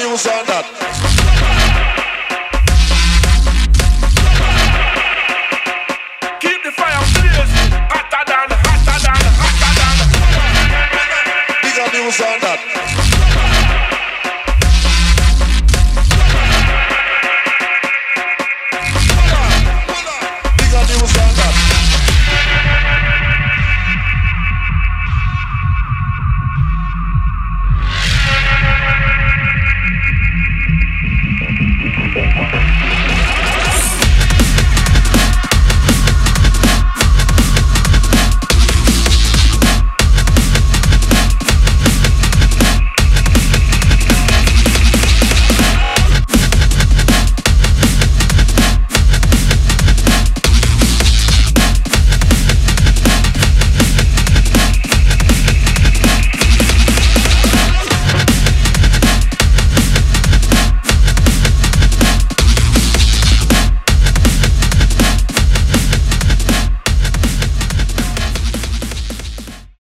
news on that. Keep the fire blazing, hotter than, hotter than, hotter than. Bigger news on that.